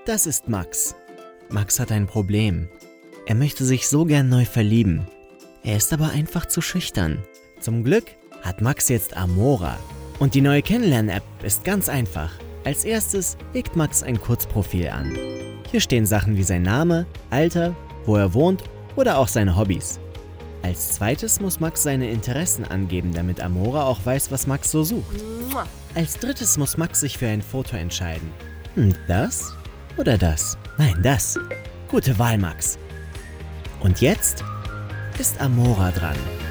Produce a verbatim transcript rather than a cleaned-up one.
Das ist Max. Max hat ein Problem. Er möchte sich so gern neu verlieben. Er ist aber einfach zu schüchtern. Zum Glück hat Max jetzt Amora. Und die neue Kennenlern-App ist ganz einfach. Als erstes legt Max ein Kurzprofil an. Hier stehen Sachen wie sein Name, Alter, wo er wohnt oder auch seine Hobbys. Als zweites muss Max seine Interessen angeben, damit Amora auch weiß, was Max so sucht. Als drittes muss Max sich für ein Foto entscheiden. Hm, das oder das? Nein, das. Gute Wahl, Max. Und jetzt ist Amora dran.